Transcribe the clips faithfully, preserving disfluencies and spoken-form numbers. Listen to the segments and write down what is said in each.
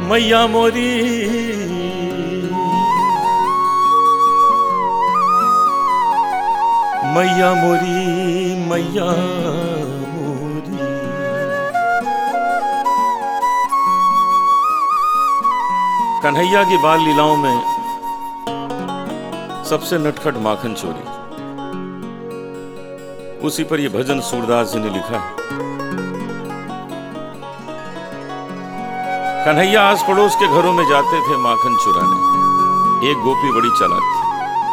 मैया मोरी मैया मोरी मैया मोरी। कन्हैया की बाल लीलाओं में सबसे नटखट माखन चोरी, उसी पर यह भजन सूरदास जी ने लिखा है। कन्हैया आस पड़ोस के घरों में जाते थे माखन चुराने। एक गोपी बड़ी चालाक थी।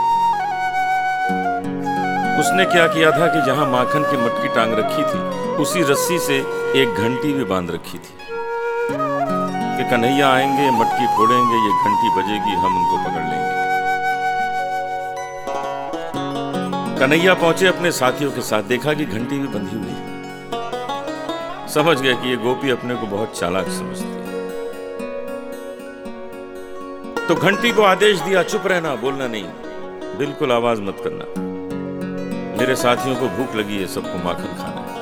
उसने क्या किया था कि जहां माखन की मटकी टांग रखी थी उसी रस्सी से एक घंटी भी बांध रखी थी कि कन्हैया आएंगे, मटकी फोड़ेंगे, ये घंटी बजेगी, हम उनको पकड़ लेंगे। कन्हैया पहुंचे अपने साथियों के साथ, देखा कि घंटी भी बंधी हुई है। समझ गए कि ये गोपी अपने को बहुत चालाक समझती है, तो घंटी को आदेश दिया, चुप रहना, बोलना नहीं, बिल्कुल आवाज मत करना। मेरे साथियों को भूख लगी है, सबको माखन खाना है।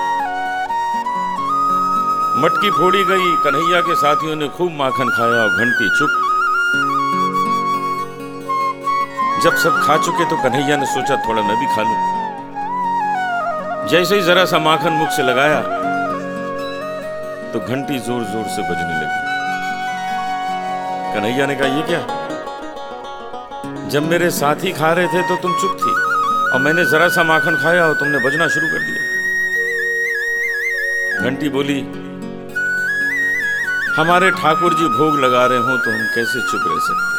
मटकी फोड़ी गई, कन्हैया के साथियों ने खूब माखन खाया और घंटी चुप। जब सब खा चुके तो कन्हैया ने सोचा थोड़ा मैं भी खा लूं। जैसे ही जरा सा माखन मुख से लगाया तो घंटी जोर जोर से बजने लगी। कन्हैया ने कहा, ये क्या? जब मेरे साथी खा रहे थे तो तुम चुप थी, और मैंने जरा सा माखन खाया और तुमने बजना शुरू कर दिया। घंटी बोली, हमारे ठाकुर जी भोग लगा रहे हो तो हम कैसे चुप रह सकते?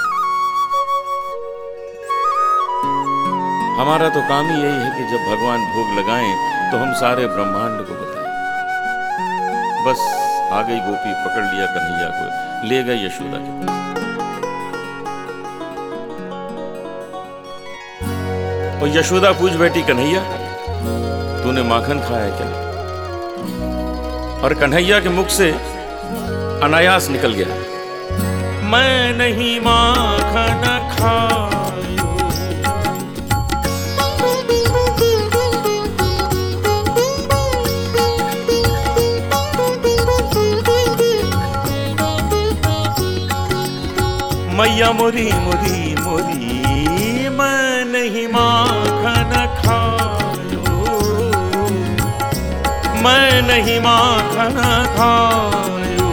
हमारा तो काम ही यही है कि जब भगवान भोग लगाएं तो हम सारे ब्रह्मांड को बताएं। बस आ गई गोपी, पकड़ लिया कन्हैया को, ले गई यशोदा के पास। और यशोदा पूछ बैठी, कन्हैया तूने माखन खाया क्या? और कन्हैया के मुख से अनायास निकल गया, मैं नहीं माखन खायो। मैया मोरी मोरी मोरी, मैं नहीं माखन खायो, मैं नहीं माखन खायो।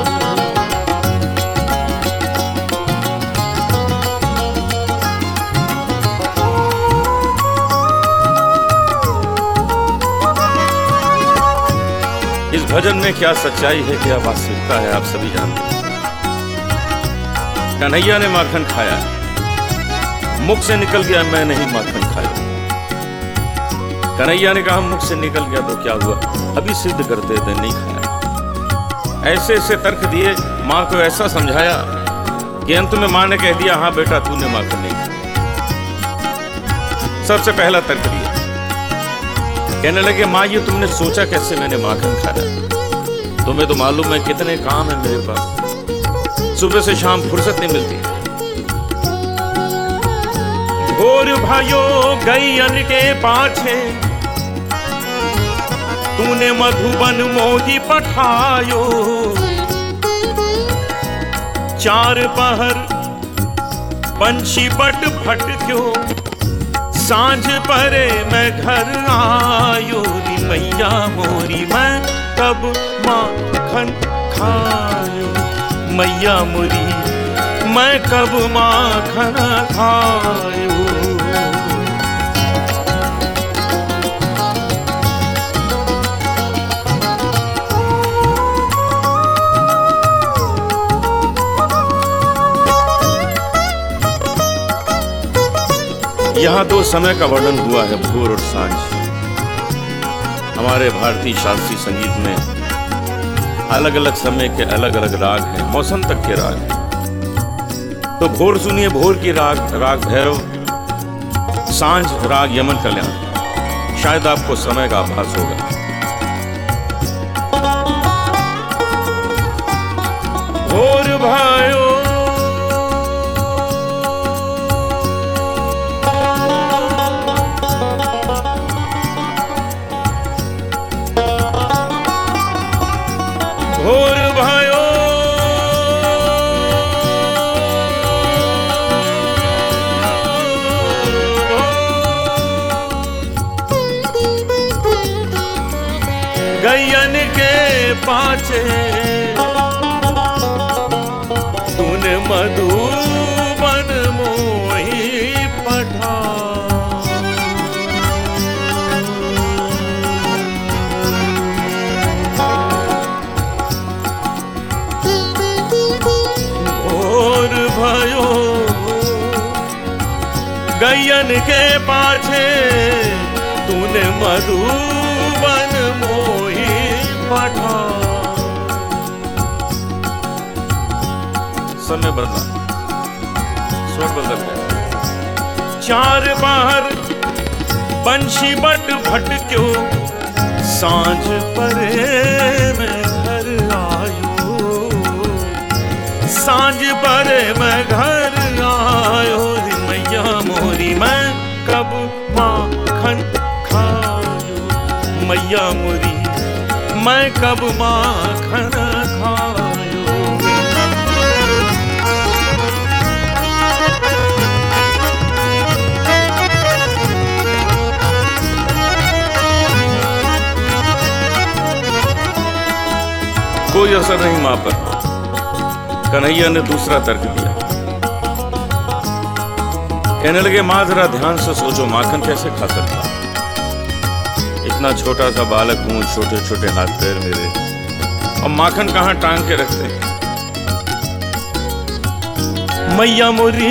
इस भजन में क्या सच्चाई है, क्या वास्तविकता है, आप सभी जानते हैं। कन्हैया ने माखन खाया, मुख से निकल गया, मैं नहीं माखन खाया। कन्हैया ने कहा, मुख से निकल गया तो क्या हुआ, अभी सिद्ध करते थे, नहीं खाया। ऐसे ऐसे तर्क दिए, मां को ऐसा समझाया कि अंत में मां ने कह दिया, हाँ बेटा तूने माखन नहीं खाया। सबसे पहला तर्क दिया, कहने लगे, मां ये तुमने सोचा कैसे मैंने माखन खाया? तुम्हें तो मालूम है कितने काम है मेरे पास, सुबह से शाम फुर्सत नहीं मिलती। भोर भयो गैयन के पाछे, तूने मधुबन मोही पठायो। चार पहर पंछी बट फट क्यों, सांझ परे मैं घर आयो। री मैया मोरी, मैं कब माखन खायो, मैया मोरी मैं कब माखन खायो। यहाँ दो समय का वर्णन हुआ है, भोर और सांझ। हमारे भारतीय शास्त्रीय संगीत में अलग अलग समय के अलग अलग राग हैं, मौसम तक के राग हैं। तो भोर सुनिए, भोर की राग राग भैरव, सांझ राग यमन कल्याण। शायद आपको समय का आभास होगा। भोर भयो भोर भयो गैयन के पाछे तूने मधुबन मोही पठा। घोर भयो गैयन के पाछे तूने मधुबन मोही पठा। समय बदला, स्वर बदल गया। चार बार बंशी बट भटक्यो सांझ परे मैं घर आयो। सांझ परे मैं घर आयो रे मैया मोरी मैं कब माखन खायो। मैया मोरी मैं कब माखन खायो। कोई असर नहीं मां पर। कन्हैया ने दूसरा तर्क दिया। कहने लगे मां जरा ध्यान से सोचो, माखन कैसे खा सकता? इतना छोटा सा बालक हूं, छोटे छोटे हाथ पैर मेरे, और माखन कहां टांग के रखते हैं? मैया मोरी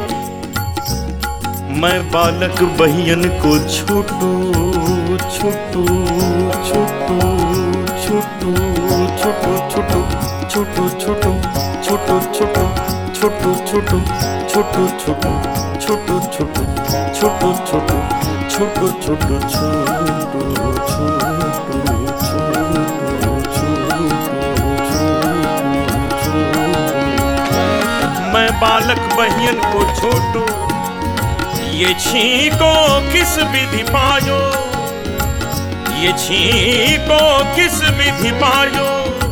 मैं बालक बहियन को छूटू छूटू छूटू छूटू छूटू छूटू छूटू छूटू छूटू छूटू छूटू छूटू छूटू छूटू छोटू छोटू छोटू छोटू छोटू छोटू छोटू। मैं बालक बहियन को छोटू ये छीको किस विधि पायो। ये छीको किस विधि पायो।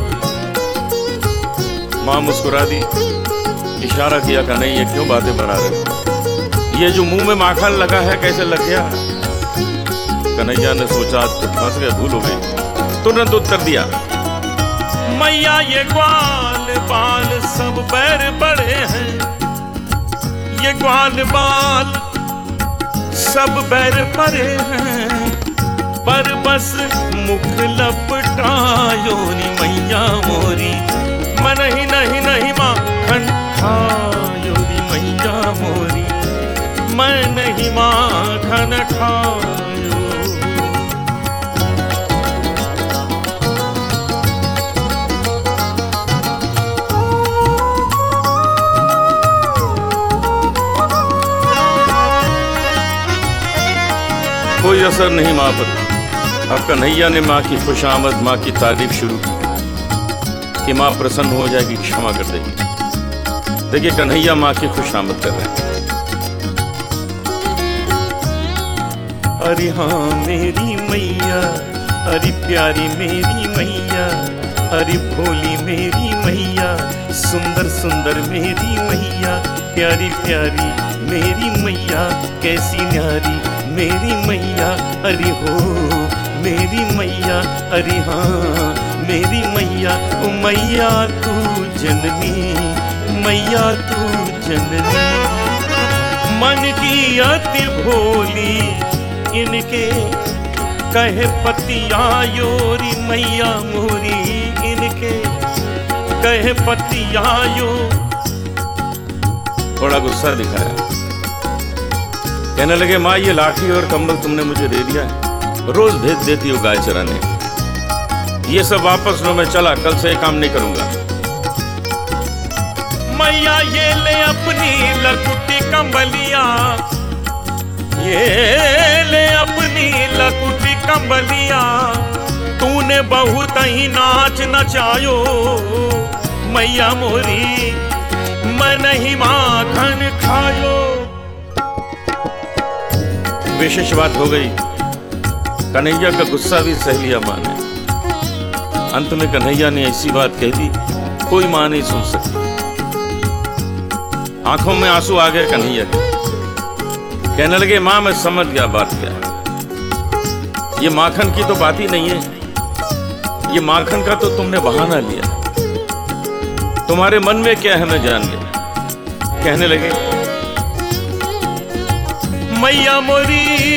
मां मुस्कुरा दी, इशारा किया कि नहीं ये क्यों बातें बना रहे हो? ये जो मुंह में माखन लगा है कैसे लग गया? कन्हैया ने सोचा तो फंस गए, भूल हो गई। तुरंत उत्तर दिया, मैया ये ग्वाल बाल सब बैर बड़े हैं। ये ग्वाल बाल सब बैर पड़े हैं, पर बस मुख लपटायो नी मैया मोरी। मैं नहीं नहीं नहीं माखन खायो नी मैया मोरी। मैं नहीं माखन खायो। कोई असर नहीं मां पर। अब कन्हैया ने मां की खुशामद, मां की तारीफ शुरू की कि मां प्रसन्न हो जाएगी, क्षमा कर देगी। देखिए कन्हैया मां की खुशामद कर रहे हैं। अरे हाँ मेरी मैया, अरे प्यारी मेरी मैया, अरे भोली मेरी मैया, सुंदर सुंदर मेरी मैया, प्यारी प्यारी मेरी मैया, कैसी न्यारी मेरी मैया। अरे हो मेरी मैया, अरे हाँ मेरी मैया। ओ मैया तू जननी, मैया तू जननी। मन की अति भोली इनके कहे पतिया योरी मैया मोरी। इनके कहे पतिया यो। बड़ा गुस्सा दिखाया। कहने लगे माँ ये लाठी और कंबल तुमने मुझे दे दिया है, रोज भेज देती हो गाय चराने। ये सब वापस लो, मैं चला, कल से ये काम नहीं करूंगा। मैया ये ले अपनी लकुटी कंबलिया, ये ले अपनी लकुटी कंबलिया। तूने बहुत ही नाच नचायो मैया मोरी, मैं नहीं माखन खायो। विशेष बात हो गई, कन्हैया का गुस्सा भी सह लिया मां ने। अंत में कन्हैया ने ऐसी बात कह दी कोई मां नहीं सुन सकती। आंखों में आंसू आ गए कन्हैया के। कहने लगे मां मैं समझ गया बात क्या है, ये माखन की तो बात ही नहीं है, ये माखन का तो तुमने बहाना लिया, तुम्हारे मन में क्या है मैं जान गया। कहने लगे मैया मोरी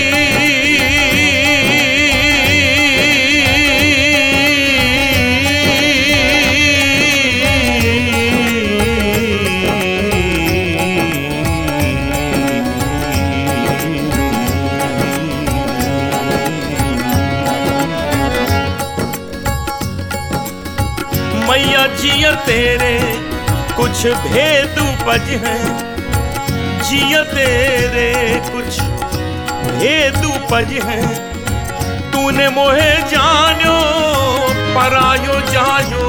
मैया जिया तेरे कुछ भेद उपज है, जिया तेरे कुछ भेद उपज है, तूने मोहे जानो परायो जायो।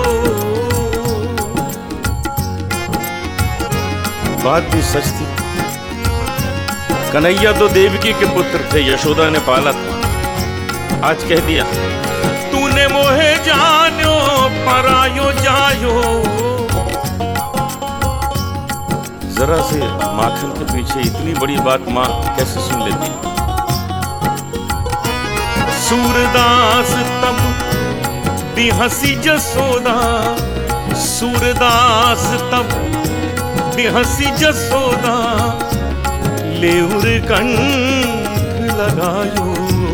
बात भी सच थी, कन्हैया तो देवकी के पुत्र थे, यशोदा ने पाला था। आज कह दिया तूने मोहे जानो परायो जायो। जरा से माखन के पीछे इतनी बड़ी बात माँ कैसे सुन लेती। सूरदास तब बिहसी जसोदा, सूरदास तब बिहसी जसोदा, लेउर कंठ लगायो,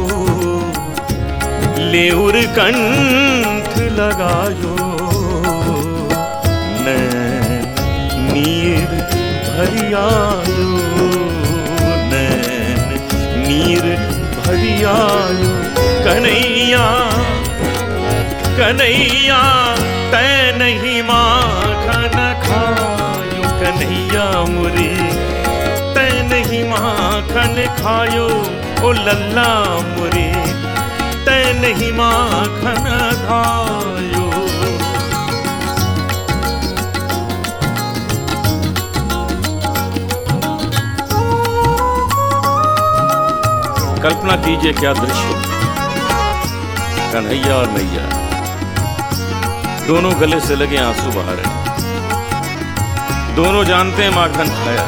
लेउर कंठ लगायो। नैन नीर भरियायो, नैन नीर भरियायो। कन्हैया कन्हैया तै नहीं माखन खायो, कन्हैया मुरी तै नहीं माखन खायो। ओ लल्ला मुरी तै नहीं माखन खायो। कल्पना कीजिए क्या दृश्य, कन्हैया और मैया दोनों गले से लगे आंसू बहा रहे। दोनों जानते हैं माखन खाया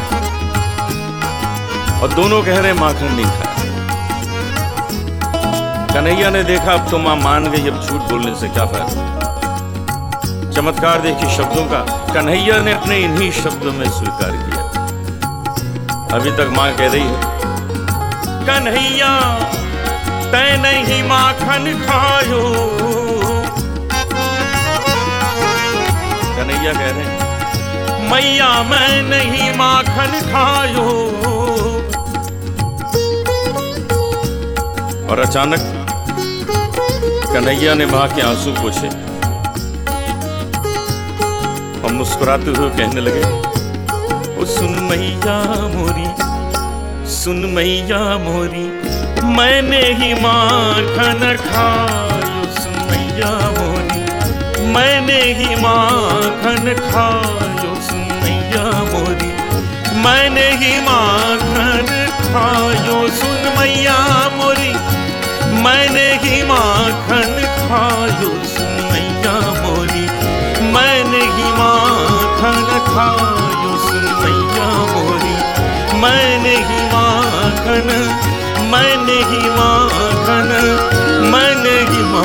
और दोनों कह रहे माखन नहीं खाया। कन्हैया ने देखा अब तो मां मान गई, अब झूठ बोलने से क्या फायदा। चमत्कार देखिए शब्दों का, कन्हैया ने अपने इन्हीं शब्दों में स्वीकार किया। अभी तक मां कह रही है कन्हैया तै नहीं माखन खायो। कन्हैया कह रहे हैं मैया मैं नहीं माखन खायो। और अचानक कन्हैया ने मां के आंसू पोंछे और मुस्कुराते हुए कहने लगे ओ सुन मैया मोरी, सुन मैया मोरी मैंने ही माखन खायो। सुन मैया मोरी मैंने ही माखन खायो। सुन मैया मोरी मैंने ही माखन खायो। सुन मैया मोरी मैंने ही माखन खायो। सुन मैया मोरी मैंने ही माखन खायो। सुन मैया मोरी मैंने ही माखन, मैंने ही माखन, मैंने ही माखन